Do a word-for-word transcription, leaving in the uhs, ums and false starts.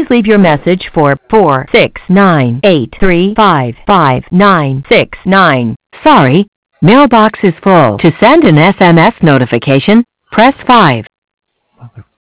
Please leave your message for four six nine, eight three five, five nine six nine. Sorry, mailbox is full. To send an S M S notification, press five.